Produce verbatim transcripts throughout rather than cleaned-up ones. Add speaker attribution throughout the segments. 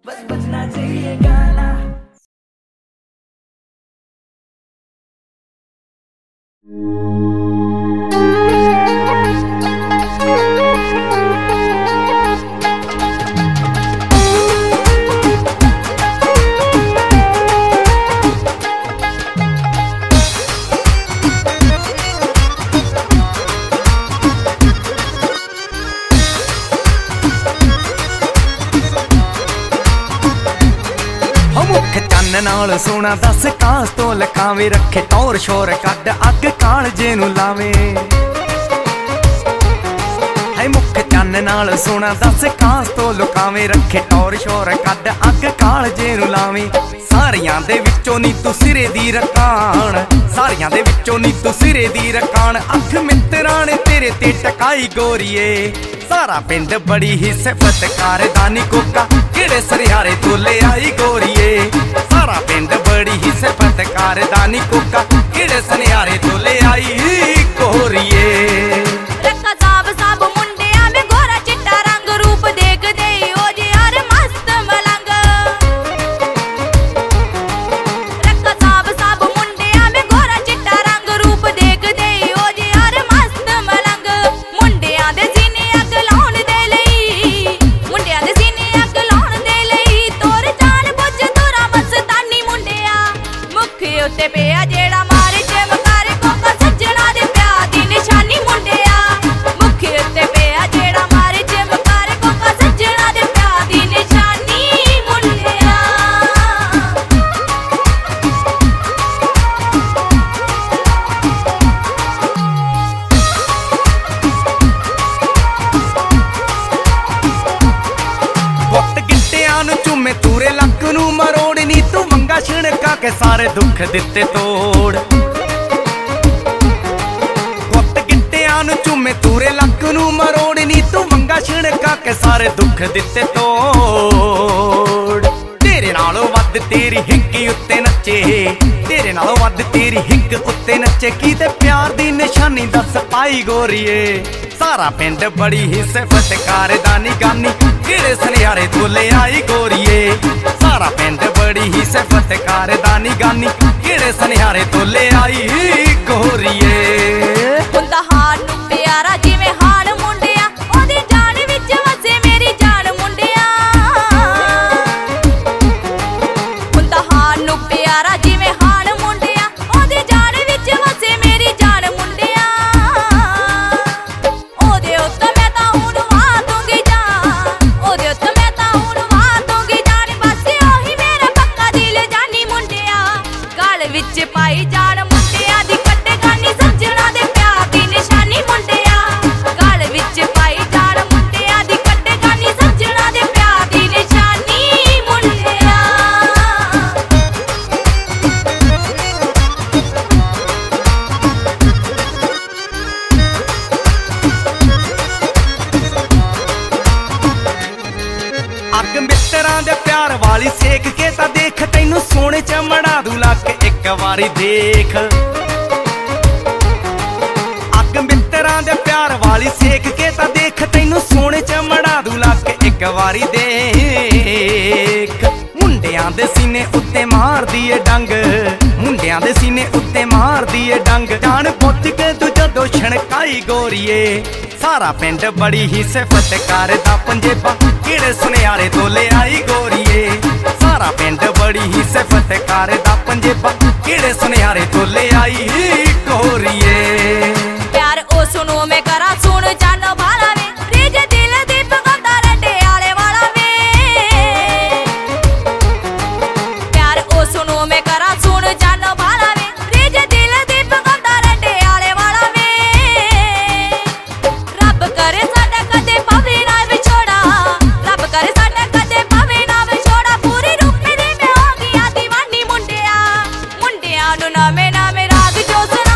Speaker 1: बस बजना चाहिए गाना।
Speaker 2: नाल सोना दस कास तो लकावे रखे टौर शोर कद अग कालजे नू लावे है मुख चन नाल सोना दस कास तो लुकावे रखे टौर शोर कद अग कालजे नू लावे सारियां दे विचों नी तू सिरे दी रकान सारियां दे विचों नी तू सिरे दी रकान अख मित्तरां ने तेरे ते टकाई गोरीए सारा पिंड बड़ी ही सिफत कारदानी कोका किड़े सरियारे तू ले आई गोरीए सारा पिंड बड़ी ही सिफत कारदानी कोका किड़े सनियारे तू ले आई गोरीए
Speaker 3: रक्का साब साब मुंडिया में गोरा चिट्टा रंग रूप देख दे ओ जे यार मस्त मलंग रक्का साब साब मुंडिया में गोरा चिट्टा रंग रूप देख दे ओ जे यार मस्त मलंग मुंडिया दे सीने अग लाउण दे लई मुंडिया दे सीने अग लाउण दे लई तोर जान बुझ तोरा मस्तानी मुंडिया मुख उत्ते पिया जेड़ा मारे चमकारे कोका सज्जणा दे प्यार दी निशानी मुंडिया मुख उत्ते पिया जेड़ा मारे चमकारे कोका सज्जणा दे प्यार दी निशानी मुंडिया
Speaker 2: वक्त गिट्टियां नू चूमे तूरे लक नू मरोड़ नी तू मंगा छिड़का के सारे दुख दिते तोड़ वक्त गिट्टियां नू चूमे तूरे लक नू मरोड़ नी तू मंगा छिड़का के सारे दुख दिते तोड़ तेरे नालों वध तेरी हिक उत्ते नचे तेरे नालों वध तेरी हिक उत्ते नचे की ते प्यार दी निशानी दस पाई गोरीए सारा पिंड बड़ी ही सिफत कारदानी गानी किड़े सनियारे तू ले आई गोरीए सारा पिंड बड़ी ही सिफत कारदानी गानी किड़े सनियारे तू ले आई गोरीए
Speaker 3: हुंदा हार नू प्यारा जिवें हाल मुंडिया ओदी जान विच वसे मेरी जान मुंडिया हुंदा हार नू प्यारा जिवें हाल मुंडिया ओदी जान विच वसे मेरी जान मुंडिया ओदे उत्ते मैं तां हुण वाह दूंगी जान ओदे उत्ते मैं तां हुण वाह दूंगी जान बस ओही मेरा पक्का दिल जानी मुंडिया गल विच पाई जान मुंडिया दी कट्टे गानी सज्जणा दे प्यार दी निशानी मुंडिया गल विच पाई जान मुंडिया दी कट्टे गानी सज्जणा दे प्यार दी निशानी मुंडिया
Speaker 2: अग मित्तरां दे प्यार वाली सेक के ता देख तैनू सोने च मड़ा दू लक एक वारी देख अग मित्तरां दे प्यार वाली सेक के ता देख तैनू सोने च मड़ा दू लक एक वारी देख मुंडियां दे सीने उत्ते मार दिए डंग मुंडियां दे सीने उत्ते मार दिए डंग जान बुझ के तू जदों छणकाई गोरीए सारा पिंड बड़ी ही सिफत करदा पंजेबा किड़े सुनियारे तो ले आई गोरीए सारा पिंड बड़ी ही सिफत करदा पंजेबा किड़े सुनियारे तो ले आई गोरीए
Speaker 3: प्यार ओ सुनो मैं करा सुन जानो भाला वे रिज दिल दी पगंदा रटे आले वाला वे प्यार ओ सुनो मैं करा सुन जानो भाला वे रिज दिल दी पगंदा रटे आले वाला वे रब करे साडा कदे पावे ना विछोड़ा रब करे साडा कदे पावे ना विछोड़ा पूरी रूप दी मैं हो गई दीवानी मुंडिया मुंडिया नु नामे नामे राग जो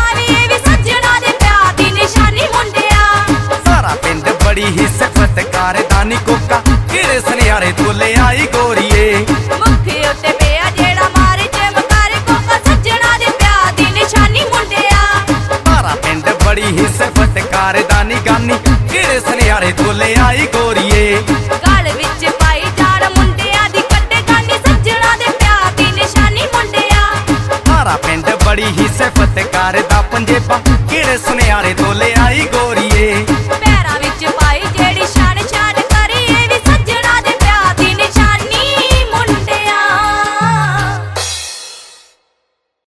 Speaker 2: बड़ी ही सिफत करदा पंजेबा किहड़े सुनियारे तो ले आई गोरी